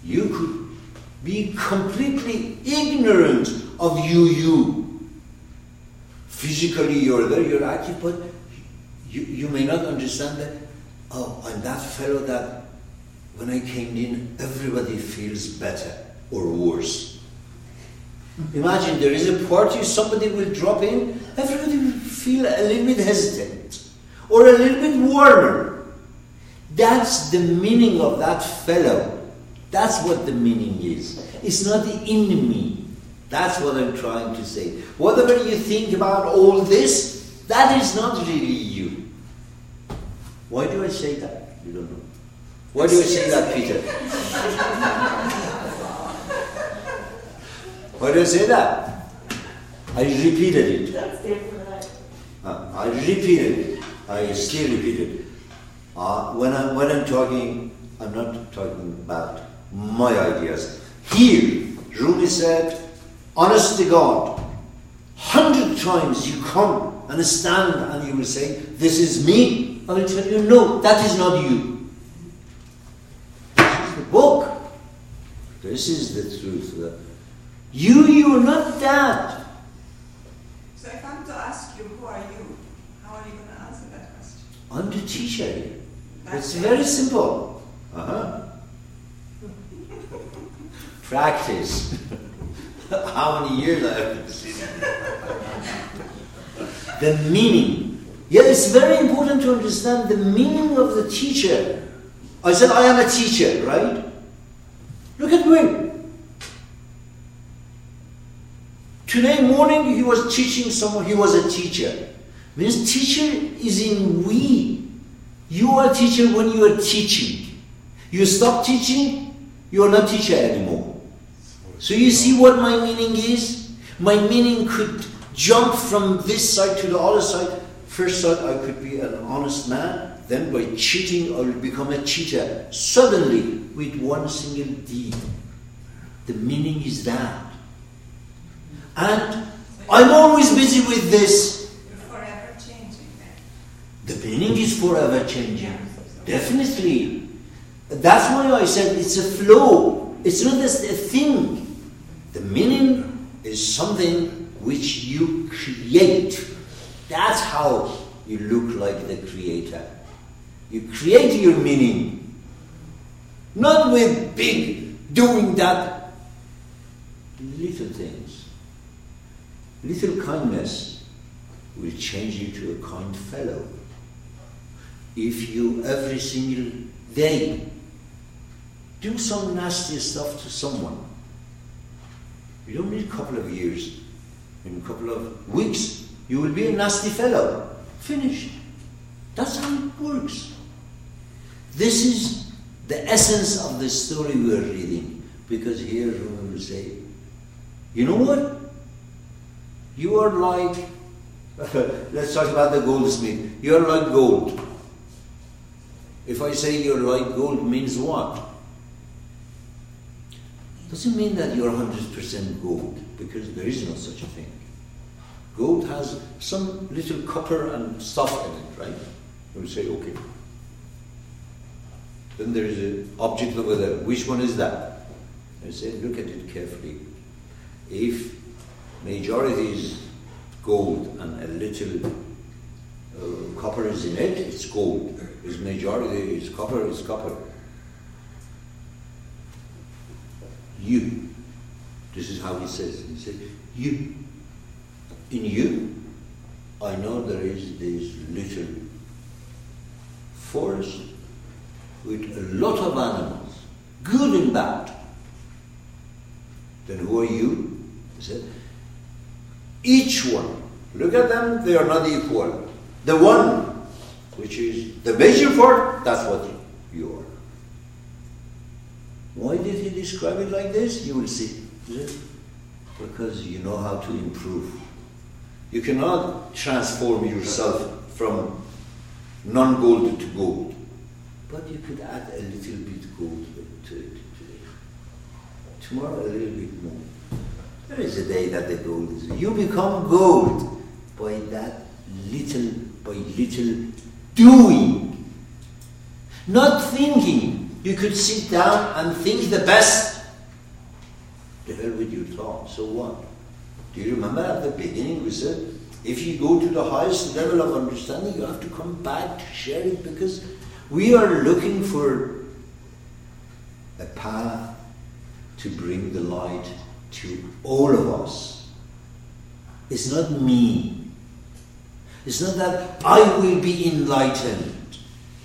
You could be completely ignorant of you. Physically you're there, you're active, but you may not understand that, oh, I'm that fellow that when I came in, everybody feels better or worse. Imagine there is a party, somebody will drop in, everybody will feel a little bit hesitant or a little bit warmer. That's the meaning of that fellow. That's what the meaning is. It's not the enemy. That's what I'm trying to say. Whatever you think about all this, that is not really you. Why do I say that? You don't know. Why do I say that, Peter? Why do I say that? I repeated it. That's different. I repeated it. I still repeat it. When I'm talking, I'm not talking about my ideas. Here, Rumi said, honest to God, 100 times you come and stand and you will say, this is me. I will tell you, no, that is not you. This is the book. This is the truth. You are not that. So if I'm to ask you, who are you? How are you going to answer that question? I'm the teacher here. It's very simple. Practice. How many years I have to see the meaning. Yeah, it's very important to understand the meaning of the teacher. I said I am a teacher, right? Look at me. Today morning he was teaching someone, he was a teacher. Means teacher is in we. You are a teacher when you are teaching. You stop teaching, you are not teacher anymore. So you see what my meaning is? My meaning could jump from this side to the other side. First side I could be an honest man, then by cheating I will become a cheater. Suddenly, with one single deed. The meaning is that. And I'm always busy with this. You're forever changing then. The meaning is forever changing. Definitely. That's why I said it's a flow. It's not just a thing. The meaning is something which you create. That's how you look like the creator. You create your meaning. Not with big doing that. Little things. Little kindness will change you to a kind fellow. If you every single day do some nasty stuff to someone, you don't need a couple of years. In a couple of weeks, you will be a nasty fellow. Finished. That's how it works. This is the essence of the story we are reading. Because here we will say, you know what? You are like, let's talk about the goldsmith. You are like gold. If I say you're like gold, means what? Doesn't mean that you're 100% gold, because there is no such a thing. Gold has some little copper and stuff in it, right? You will say, okay. Then there is an object over there. Which one is that? I say, look at it carefully. If majority is gold and a little copper is in it, it's gold. If majority is copper, it's copper. You. This is how he says. He said, you. In you, I know there is this little forest with a lot of animals, good and bad. Then who are you? He said, each one, look at them, they are not equal. The one, which is the major part, that's what you are. Why did he describe it like this? You will see. Because you know how to improve. You cannot transform yourself from non-gold to gold. But you could add a little bit gold to it today. Tomorrow a little bit more. There is a day that the gold is. You become gold by that little by little doing. Not thinking. You could sit down and think the best. The hell with your thought, so what? Do you remember at the beginning we said, if you go to the highest level of understanding, you have to come back to share it, because we are looking for a path to bring the light to all of us. It's not me. It's not that I will be enlightened.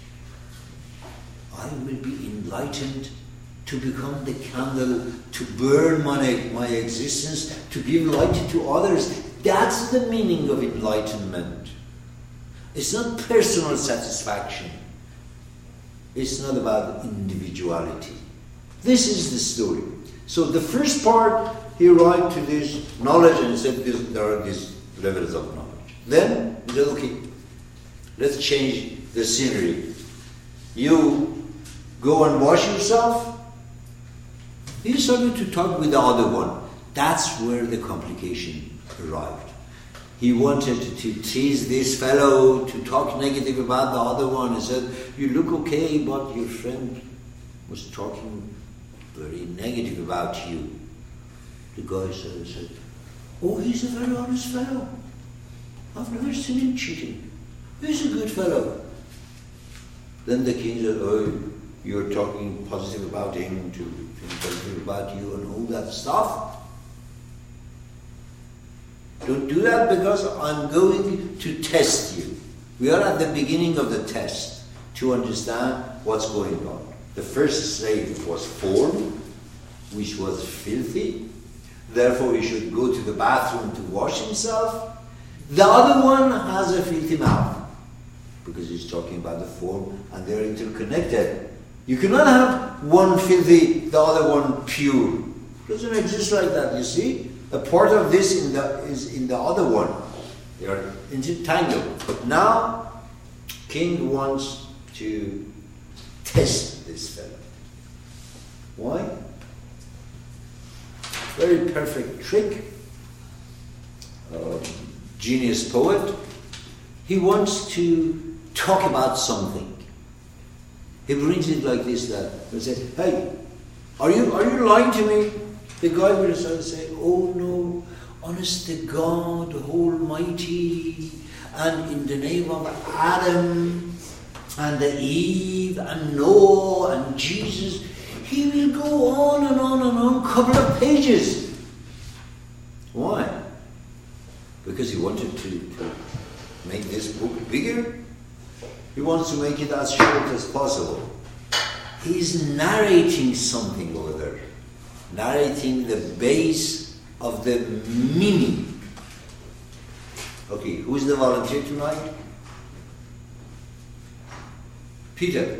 I will be enlightened to become the candle, to burn my existence, to give light to others. That's the meaning of enlightenment. It's not personal satisfaction. It's not about individuality. This is the story. So the first part, he arrived to this knowledge and said there are these levels of knowledge. Then he said, okay, let's change the scenery. You go and wash yourself. He started to talk with the other one. That's where the complication arrived. He wanted to tease this fellow, to talk negative about the other one. He said, you look okay, but your friend was talking very negative about you. The guy said, oh, he's a very honest fellow. I've never seen him cheating. He's a good fellow. Then the king said, oh, you're talking positive about him, to think positive about you and all that stuff. Don't do that, because I'm going to test you. We are at the beginning of the test to understand what's going on. The first slave was formed, which was filthy. Therefore, he should go to the bathroom to wash himself. The other one has a filthy mouth, because he's talking about the form, and they're interconnected. You cannot have one filthy, the other one pure. It doesn't exist like that, you see? A part of this is in the other one. They are entangled. But now, king wants to test this fellow. Why? Very perfect trick. Genius poet. He wants to talk about something. He brings it like this, that he says, hey, are you lying to me? The guy will start to say, oh no, honest to God Almighty, and in the name of Adam and Eve and Noah and Jesus. He will go on and on and on, couple of pages. Why? Because he wanted to make this book bigger. He wants to make it as short as possible. He's narrating something over there. Narrating the base of the meaning. Okay, who's the volunteer tonight? Peter.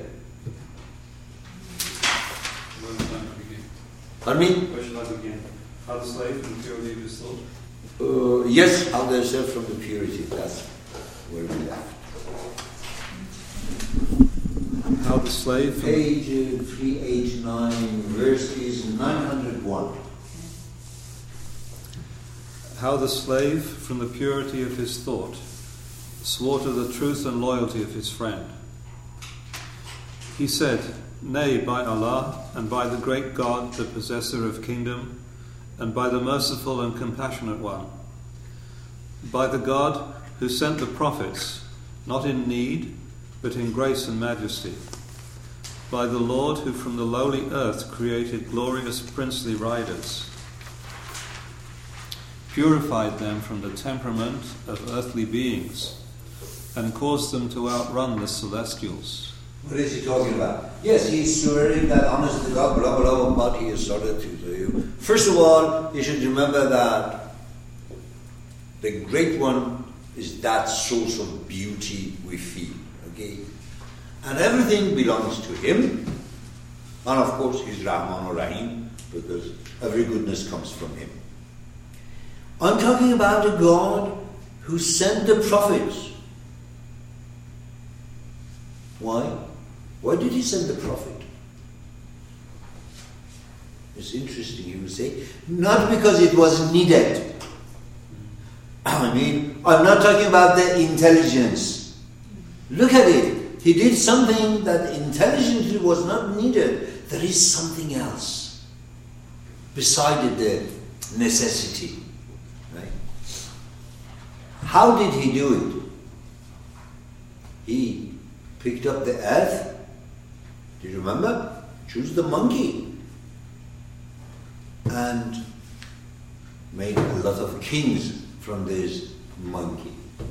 Pardon me? Where shall I begin? How the slave from the purity of his thought? Yes, how they serve from the purity. That's where we left. How the slave from Page 389, verse is 901. How the slave from the purity of his thought swore to the truth and loyalty of his friend. He said, nay, by Allah, and by the great God, the possessor of kingdom, and by the merciful and compassionate one, by the God who sent the prophets, not in need, but in grace and majesty, by the Lord who from the lowly earth created glorious princely riders, purified them from the temperament of earthly beings, and caused them to outrun the celestials. What is he talking about? Yes, he's swearing that honest to God, blah, blah, blah, but he has started to tell you. First of all, you should remember that the great one is that source of beauty we feel, okay? And everything belongs to him. And of course, he's Rahman or Rahim, because every goodness comes from him. I'm talking about a God who sent the prophets. Why? Why did he send the prophet? It's interesting, you will say. Not because it was needed. I mean, I'm not talking about the intelligence. Look at it. He did something that intelligently was not needed. There is something else beside the necessity. Right? How did he do it? He picked up the earth. Do you remember? Choose the monkey. And made a lot of kings from this monkey.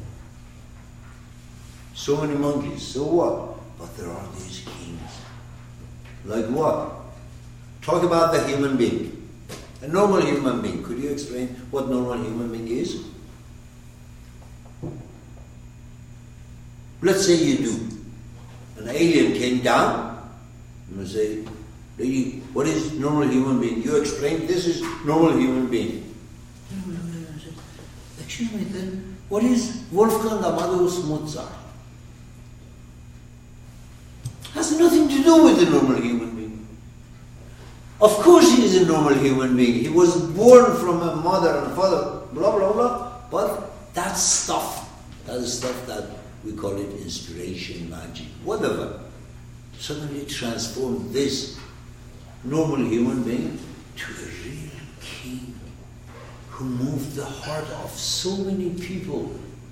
So many monkeys, so what? But there are these kings. Like what? Talk about the human being. A normal human being. Could you explain what normal human being is? Let's say you do. An alien came down and you say, lady, what is normal human being? You explain this is normal human being. Excuse me then, what is Wolfgang Amadeus Mozart? Has nothing to do with the normal human being. Of course he is a normal human being. He was born from a mother and a father, blah, blah, blah. But that stuff that we call it inspiration, magic, whatever, suddenly transformed this normal human being to a real king who moved the heart of so many people,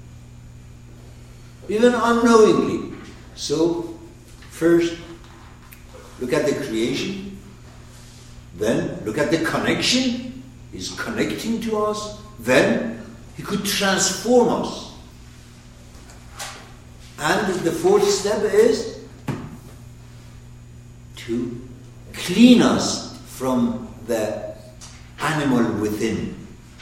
even unknowingly. So, first, look at the creation, then look at the connection. He's connecting to us, then he could transform us. And the fourth step is to clean us from the animal within.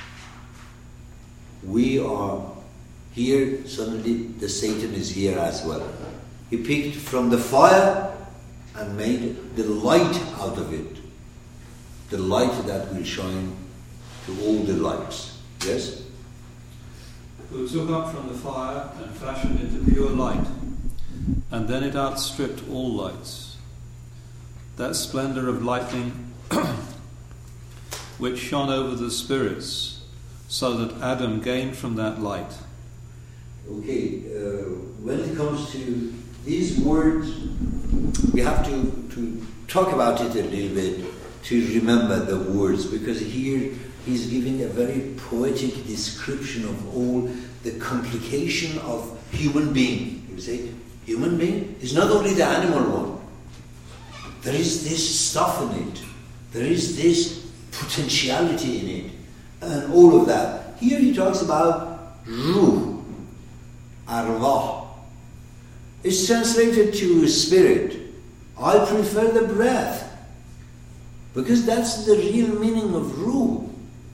We are here, suddenly the Satan is here as well. He picked from the fire and made the light out of it. The light that will shine to all the lights. Yes? Who took up from the fire and fashioned into pure light, and then it outstripped all lights. That splendor of lightning which shone over the spirits, so that Adam gained from that light. Okay, when it comes to these words, we have to talk about it a little bit to remember the words, because here he's giving a very poetic description of all the complication of human being. You say, human being is not only the animal one. There is this stuff in it. There is this potentiality in it. And all of that. Here he talks about ruh, arwah. It's translated to spirit. I prefer the breath, because that's the real meaning of ruh.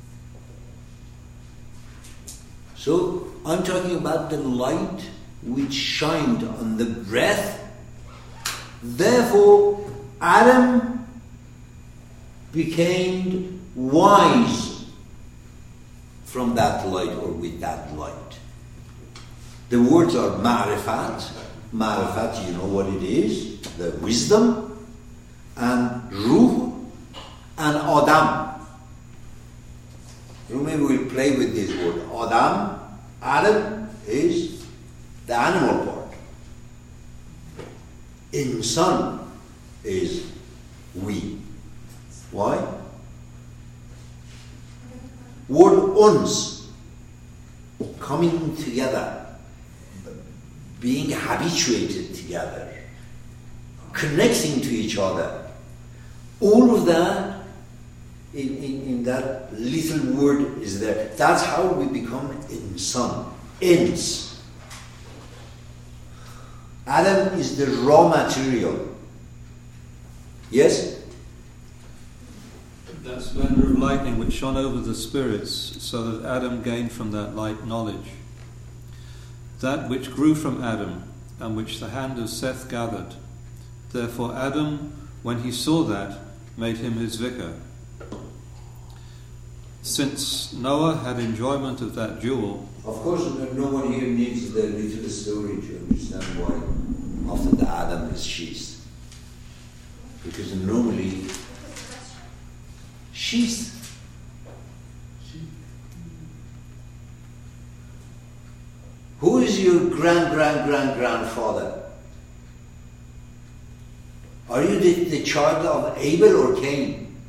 So I'm talking about the light which shined on the breath. Therefore, Adam became wise from that light, or with that light. The words are ma'rifat. Ma'rifat, you know what it is, the wisdom, and ruh, and Adam. Maybe we'll play with this word. Adam is the animal part. Insan is we. Why? Word uns, coming together, being habituated together, connecting to each other. All of that in that little word is there. That's how we become insan, ins. Adam is the raw material. Yes? That splendor of lightning which shone over the spirits, so that Adam gained from that light knowledge. That which grew from Adam, and which the hand of Seth gathered. Therefore Adam, when he saw that, made him his vicar. Since Noah had enjoyment of that jewel... Of course, no one here needs the little story to understand why after the Adam is sheath. Because normally, sheath. Who is your grandfather? Are you the child of Abel or Cain?